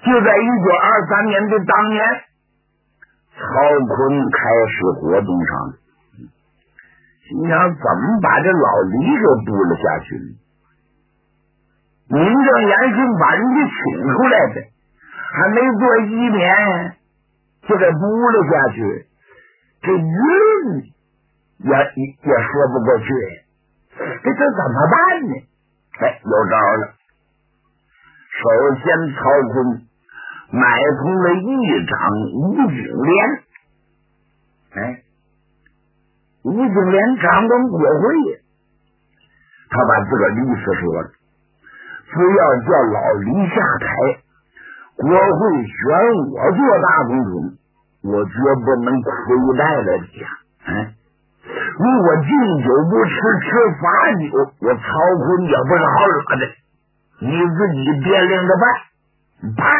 就在1923年的当年，曹锟开始活动上了。心想怎么把这老李给补了下去呢？名正言顺把人给请出来的，还没做1年就给补了下去，这舆论也说不过去，这怎么办呢？有招了。首先曹锟买通了议长吴景莲，吴景莲掌管国会，他把自个儿的意思说了，不要叫老李下台，国会选我做大总统，我绝不能亏待了家。如果敬酒不吃，吃罚酒，我曹锟也不是好惹的，你自己掂量着办。啪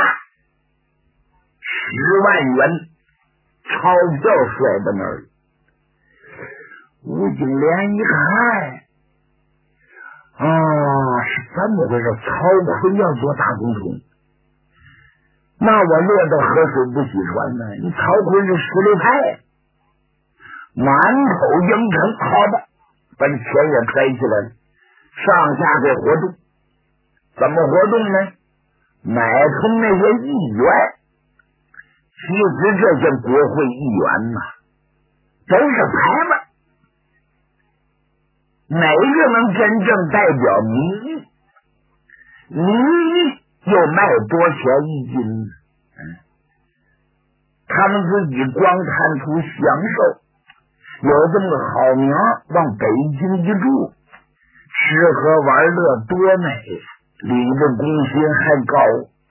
，10万元钞票摔在那儿。吴景莲一看，是怎么回事？曹锟要做大总统，那我落得河水不洗船呢？你曹锟是实力派，满口应承，好的，把钱也揣起来了，上下给活动。怎么活动呢？买通那些议员，其实这些国会议员呐，都是牌子，哪个能真正代表民意？民意又卖多钱一斤呢？他们自己光贪图享受，有这么个好名，往北京一住，吃喝玩乐多美，领的工薪还高。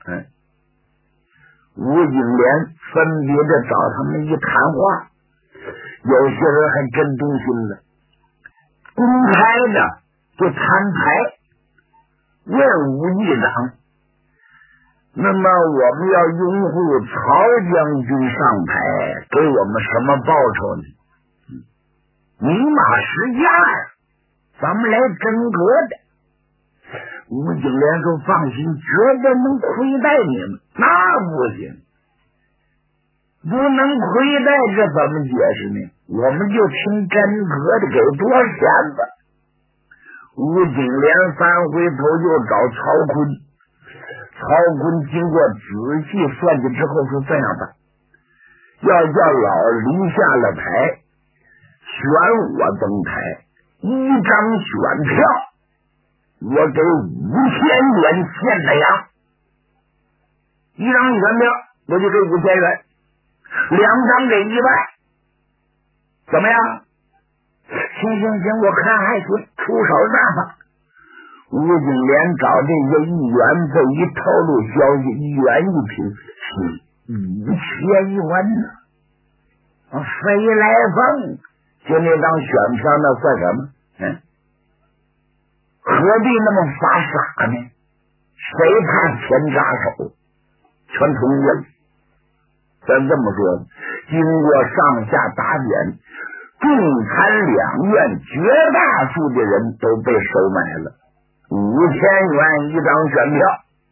吴景莲分别的找他们一谈话，有些人还真动心了，公开的就摊牌，问吴议长，那么我们要拥护曹将军上台，给我们什么报酬呢？明码实价呀，咱们来争夺的。吴景莲说放心，绝对能亏待你们。那不行，不能亏待，这怎么解释呢？我们就听真格的，给多少钱吧。吴景莲3回头就找曹锟，曹锟经过仔细算计之后说这样吧，要叫老李下了台，选我登台，1张选票我给5000元现的洋，1张选票我就给5000元，2张给1万，怎么样？行，我看还行，出手大方。吴景莲找这些议员，这一透露消息，议员一听，5000元呢，飞来凤，就那张选票那算什么？何必那么发傻呢？谁怕钱扎手？全同意了。咱这么说，经过上下打点，众参两院绝大数的人都被收买了，5000元1张选票。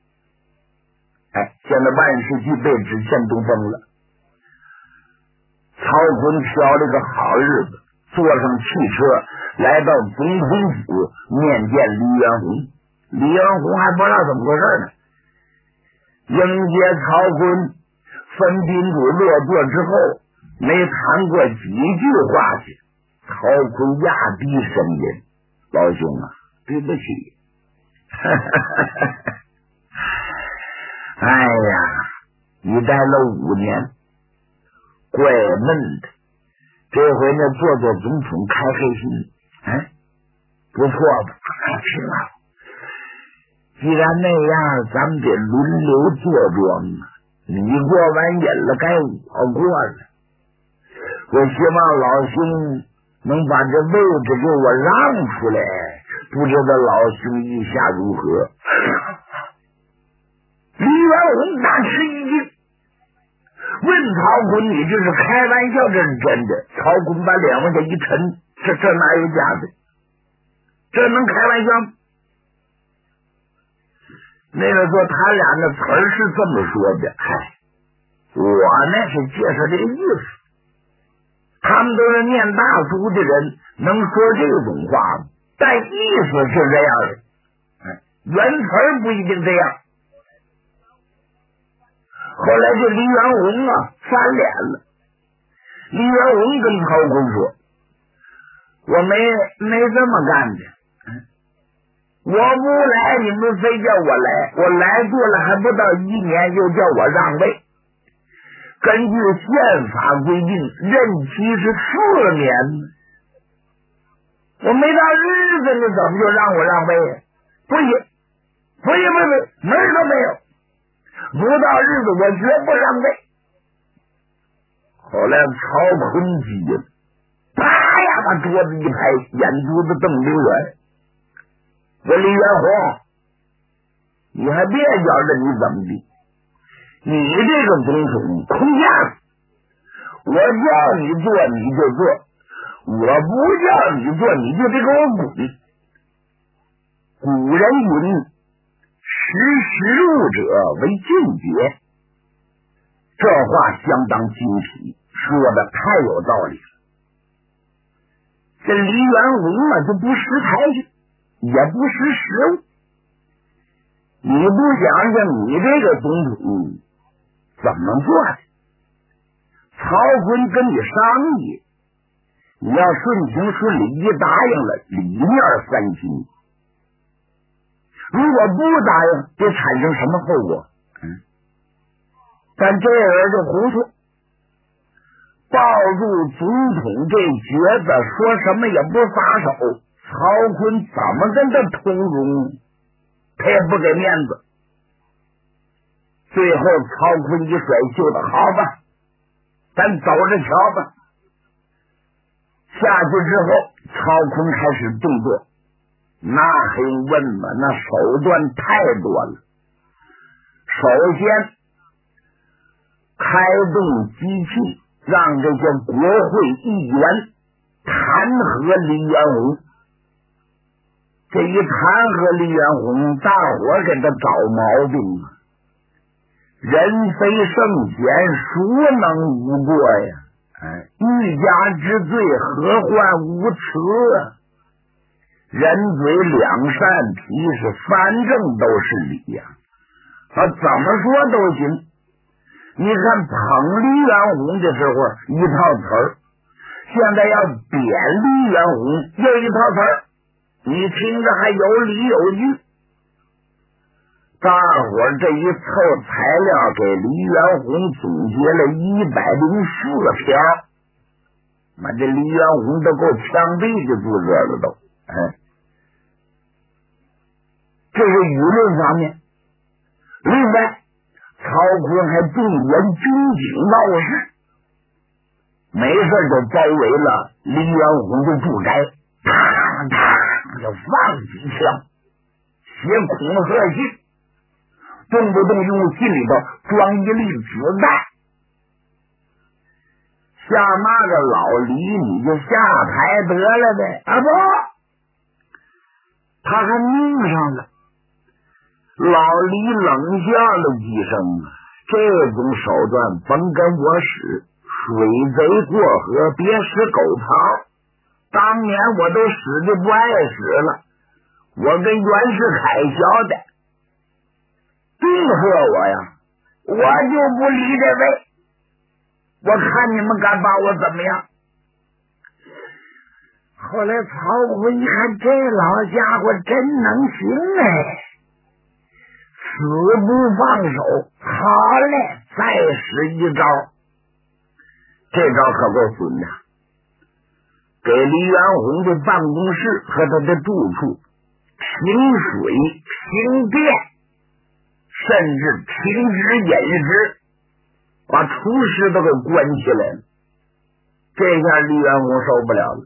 现在万事俱备，只欠东风了。曹锟挑了个好日子，坐上汽车来到总统府面见黎元洪。黎元洪还不知道怎么回事呢，迎接曹锟，分宾主落座之后，没谈过几句话去，曹锟压低声音：“老兄啊，对不起，哎呀，你待了5年，怪闷的。这回呢，做总统开黑心，不错吧？挺好。既然那样，咱们得轮流坐庄啊。你过完瘾了，该我过了。我希望老兄能把这位置给我让出来，不知道老兄意下如何？”黎元洪大吃一惊，问曹锟：“你这是开玩笑，这是真的？”曹锟把脸往下一沉，这哪有假的？这能开玩笑吗？ 那个说他俩那词儿是这么说的，我呢是介绍这个意思。他们都是念大书的人，能说这种话吗？但意思是这样的，原词儿不一定这样。后来这黎元洪啊翻脸了，黎元洪跟曹锟说：“我没这么干的，我不来，你们非叫我来，我来做了还不到1年，又叫我让位。根据宪法规定，任期是4年，我没到日子，你怎么就让我让位？不行，门儿都没有。不到日子，我绝不让位。”后来曹锟急了，啪呀，把桌子一拍，眼珠子瞪溜圆。我李元洪，你还别觉着你怎么地，你这个总统空架，我叫你做你就做，我不叫你做你就得给我滚。古人云：识物者为俊杰，这话相当精辟，说的太有道理了。这黎元洪啊，就不识抬举，也不识时务。你不想想你这个总统怎么做的？曹锟跟你商议，你要顺情顺理，一答应了，里面三心。如果不答应，就产生什么后果？但这人就糊涂，抱住总统这角子，说什么也不撒手。曹锟怎么跟他通融，他也不给面子。最后曹锟一甩袖子，好吧，咱走着瞧吧。下去之后，曹锟开始动作，那还用问吗？那手段太多了。首先开动机器，让这些国会议员弹劾黎元洪。这一弹劾黎元洪，大伙给他找毛病啊！人非圣贤，孰能无过呀？欲加之罪，何患无辞？人嘴两扇皮，是反正都是理呀。他怎么说都行。你看捧黎元洪的时候一套词儿，现在要贬黎元洪又一套词儿，你听着还有理有据。大伙这一凑材料，给黎元洪总结了104条。妈，这黎元洪都够枪毙的住这了都。这是舆论方面。另外，曹锟还动员军警闹事，没事就包围了黎元洪的住宅，就放几枪，写恐吓信，动不动用信里头装1粒子弹。像那个老黎，你就下台得了呗。不，他还命上了。老黎冷笑了几声，这种手段甭跟我使，水贼过河，别使狗刨。当年我都使的不爱使了，我跟袁世凯交代，恫吓我呀，我就不理这位，我看你们敢把我怎么样。后来曹锟一看，这老家伙真能行死不放手，好嘞，再使一招。这招可够损的，给黎元洪的办公室和他的住处停水、停电，甚至停止饮食，把厨师都给关起来了。这下黎元洪受不了了，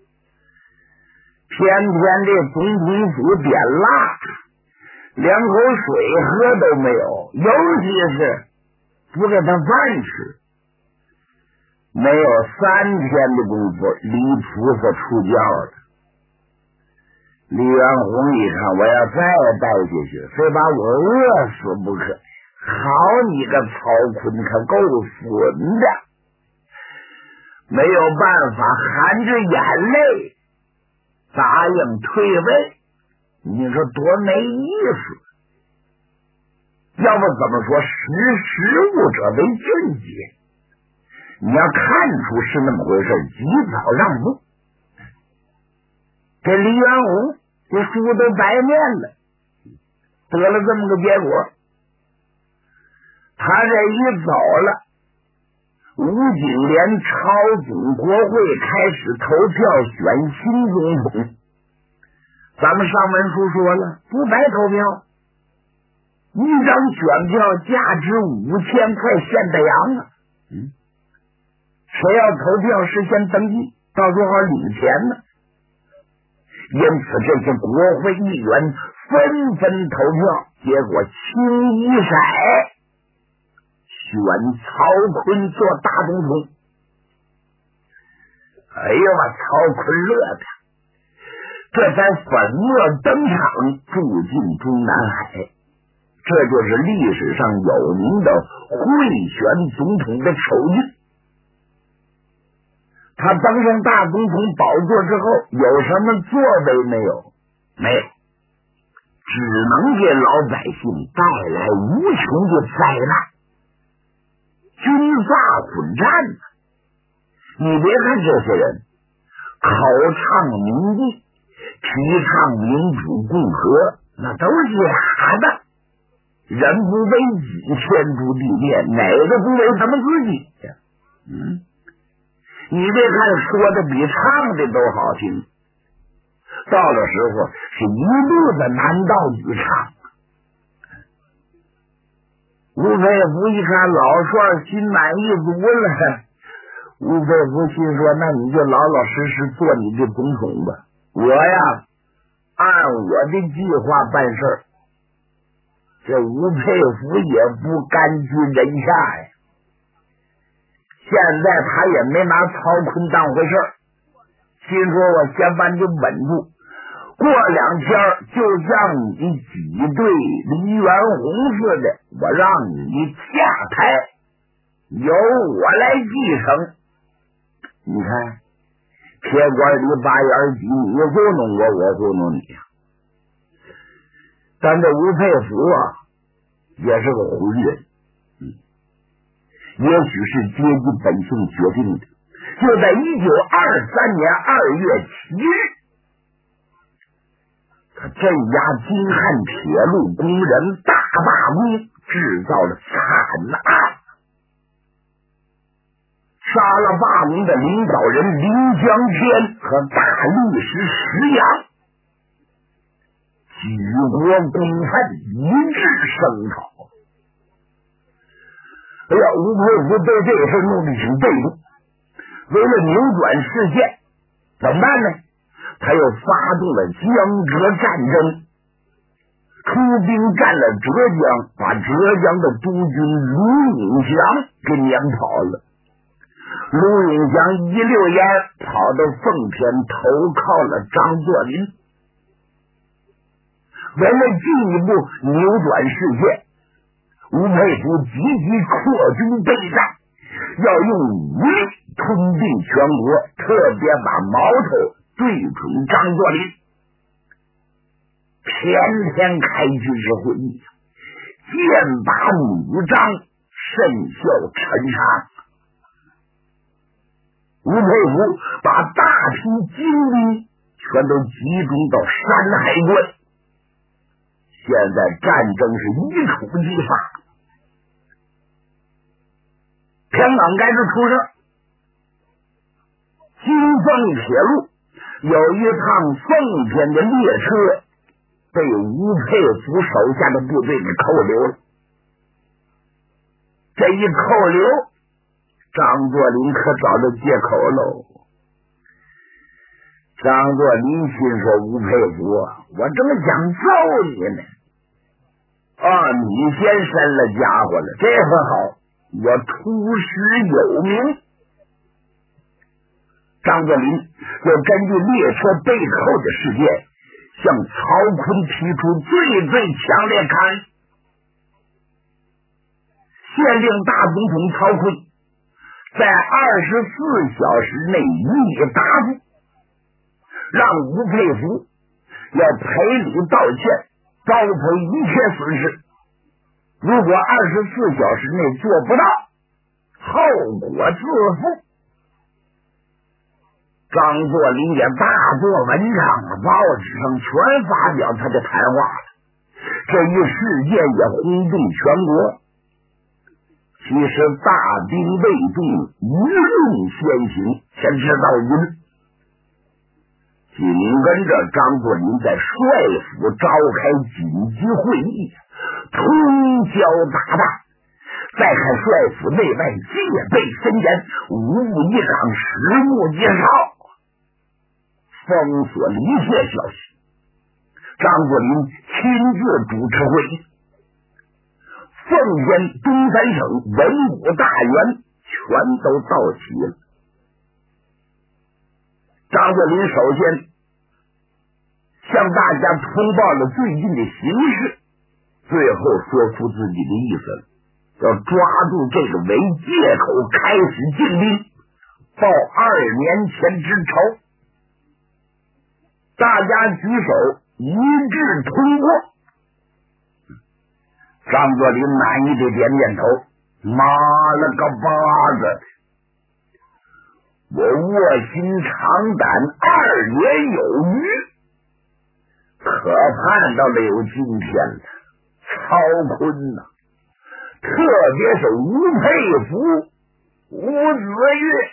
天天这总统府点蜡，连口水喝都没有，尤其是不给他饭吃。没有3天的功夫，黎菩萨出教了。 李元洪一看，我要再带下去，非把我饿死不可。好你个曹坤，可够损的！没有办法，含着眼泪答应退位。你说多没意思！要不怎么说识物者为俊杰？你要看出是那么回事，及早让步。这李元洪这书都白念了，得了这么个结果。他这一走了，吴景莲朝总国会开始投票选新总统。咱们上文书说了，不白投票，一张选票价值5000块现代洋啊！谁要投票事先登记，到时候好领钱呢。因此这些国会议员纷纷投票，结果清一色选曹锟做大总统。哎呦我曹锟乐的，这才粉墨登场，住进中南海。这就是历史上有名的贿选总统的手印。他登上大总统宝座之后，有什么作为没有？没有，只能给老百姓带来无穷的灾难，军阀混战。你别看这些人口唱民意，提倡民主共和，那都是假的。人不为己，天诛地灭，哪个不为他们自己呀？你别看说的比唱的都好听，到了时候是一路的男盗女唱。吴佩孚一看老帅心满意足了，吴佩孚心说，那你就老老实实做你的总统吧，我呀按我的计划办事儿。这吴佩孚也不甘居人下呀，现在他也没拿曹锟当回事儿，心说我先把你稳住，过2天就像你挤兑黎元洪似的，我让你下台，由我来继承。你看铁管里把眼挤，你糊弄我，我糊弄你。但这吴佩孚啊也是个浑人，也许是阶级本性决定的。就在1923年2月7日，他镇压京汉铁路工人大罢工，制造了惨案，杀了罢工的领导人林江天和大律师石洋，举国公愤，一致声讨。哎呀，吴佩孚对这个事弄得挺被动，为了扭转事件，怎么办呢？他又发动了江浙战争，出兵占了浙江，把浙江的督军卢永祥给撵跑了。卢永祥一溜烟跑到奉天投靠了张作霖。为了进一步扭转事件，吴佩孚积极扩军备战，要用武力吞并全国，特别把矛头对准张作霖。天天开军事会议，剑拔弩张，甚效陈杀。吴佩孚把大批精兵全都集中到山海关，现在战争是一触即发。香港该是出事，京凤铁路有一趟奉天的列车被吴佩孚手下的部队给扣留了。这一扣留，张作霖可找到借口喽。张作霖心说，吴佩孚，我正想揍你呢，你先伸了家伙了，这可好，我出师有名。张作霖又根据列车被扣的事件， 向曹锟提出最强烈抗议。县令大总统曹锟在24小时内予以答复，让吴佩孚要赔礼道歉，报赔一切损失。如果24小时内做不到，后果自负。张作霖也大做文章，报纸上全发表他的谈话了，这一事件也轰动全国。其实大兵未动，舆论先行，先知道舆论。紧跟着张作霖在帅府召开紧急会议，通宵达旦，再看帅府内外戒备森严，无不一岗，实目介绍，封锁离谢消息。张作霖亲自主持会议，奉监东三省文武大员全都到齐了。张作霖首先向大家通报了最近的形势，最后说出自己的意思了，要抓住这个为借口开始进兵，报2年前之仇。大家举手一致通过。张作霖满意的点点头，妈了个巴子的，我卧薪尝胆2年有余，可盼到了有今天了。曹锟呐，特别是吴佩孚、吴子越，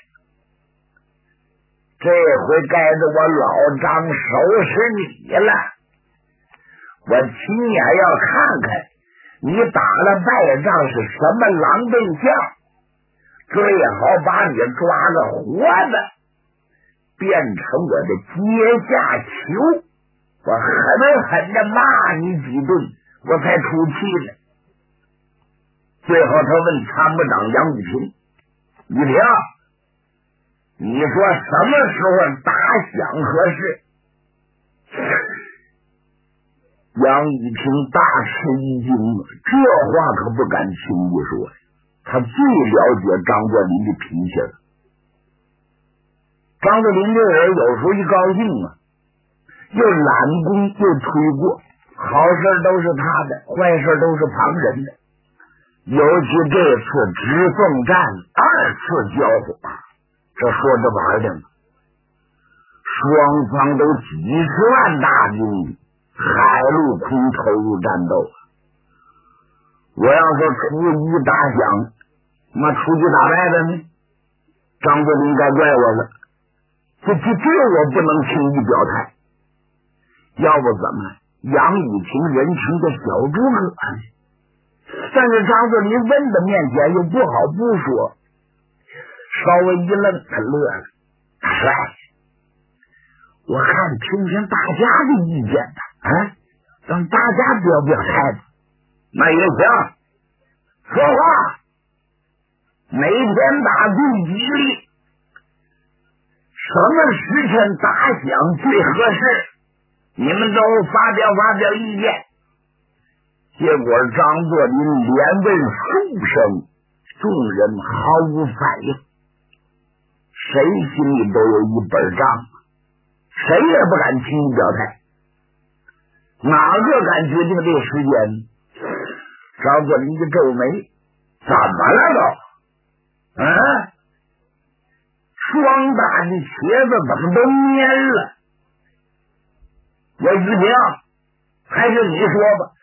这回该着我老张收拾你了。我亲眼要看看你打了败仗是什么狼狈相，最好把你抓个活的，变成我的阶下囚，我狠狠的骂你几顿，我才出气呢。最后他问参谋长杨宇平，宇平，你说什么时候打响合适？杨宇平大吃一惊，这话可不敢轻易说，他最了解张作霖的脾气了。张作霖这人有时候一高兴啊，又揽功又推过，好事都是他的，坏事都是旁人的。尤其这次直奉战2次交火，这说着玩的嘛，双方都几十万大兵，海陆空投入战斗。我要说出一打响，那出去打败了呢，张作霖该怪我了。这我不能轻易表态，要不怎么杨宇平人称的小诸葛呢？但是张作霖问的面前又不好不说，稍微一愣，他乐了。大帅，我看听听大家的意见吧，让大家表表态吧。那也行，说话，每天打最吉利，什么时辰打响最合适，你们都发表意见。结果张作霖连问数声，众人毫无反应，谁心里都有一本账，谁也不敢轻易表态。哪个敢决定这个时间？张作霖一皱眉，怎么了都？双打的茄子怎么都蔫了？我于平，还是你说吧。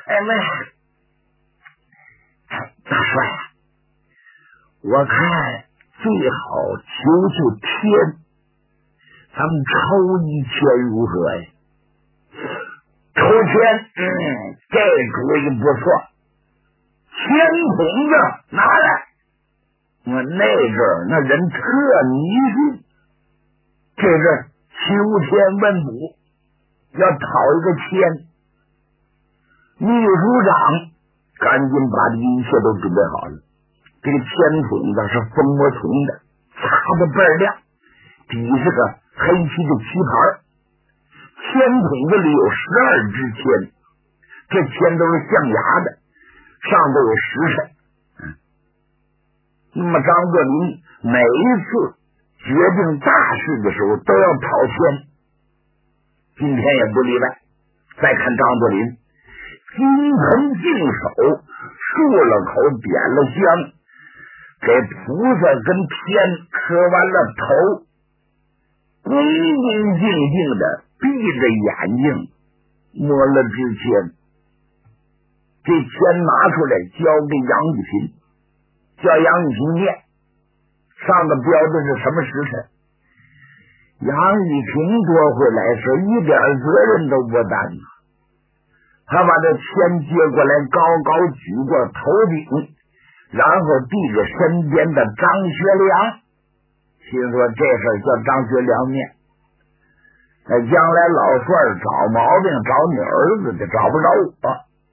大帅，我看最好求天，咱们抽1000如何呀？抽签，这主意不错。签筒子拿来。我那阵儿那人特迷信，这阵秋天问卜，要讨一个签。秘书长赶紧把这一切都准备好了。这个签筒子是蜂窝铜的，擦的倍儿亮，底下个黑漆的漆盘， 钱筒子里有12支钱，这钱都是象牙的，上头有时辰。那么张作霖每一次决定大事的时候都要掏钱，今天也不例外。再看张作霖金盆净手，漱了口，点了香，给菩萨跟天磕完了头，恭恭敬敬的闭着眼睛摸了支签，这钱拿出来交给杨玉嫔，叫杨玉嫔念，上头标的是什么时辰。杨玉嫔多会来事，一点责任都不担，他把这钱接过来，高高举过头顶，然后递给身边的张学良，心说这事叫张学良念，那将来老帅找毛病找你儿子就找不着我。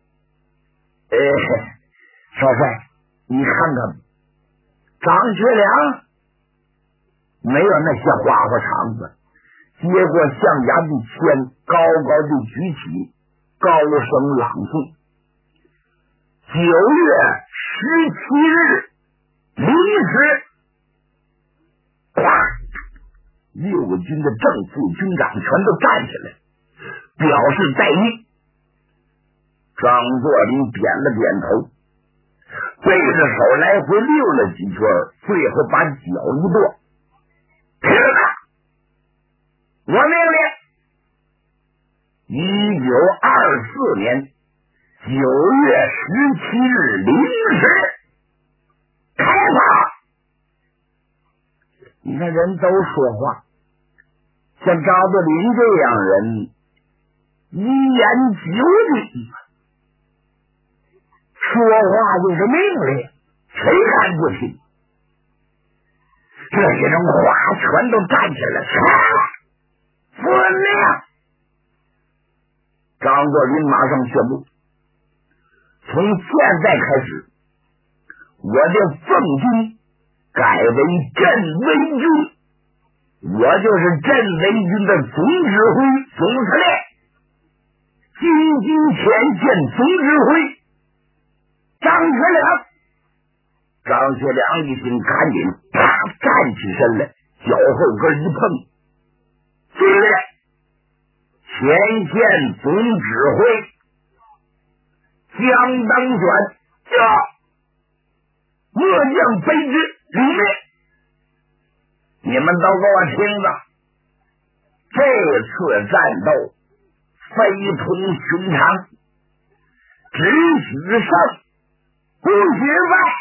少帅，你看看张学良没有那些花花肠子，接过象牙的签，高高的举起，高声朗诵：9月17日0时，6个军的正副军长全都站起来表示待命。张作霖点了点头，背着手来回溜了几圈，最后把脚一跺，听着，我命令1924年9月17日0时开法。你看人都说话，像张作霖这样人一言九鼎，说话就是命令，谁敢不听？这些人哗全都站起来，遵命。张作霖马上宣布，从现在开始，我的奉军改为镇威军，我就是镇威军的总指挥、总司令，金前线总指挥张学良。张学良一听，赶紧啪站起身来，脚后跟一碰，司令，前线总指挥江当选，末将卑职领命。你们都给我听着，这次战斗非同寻常，只许胜不许败。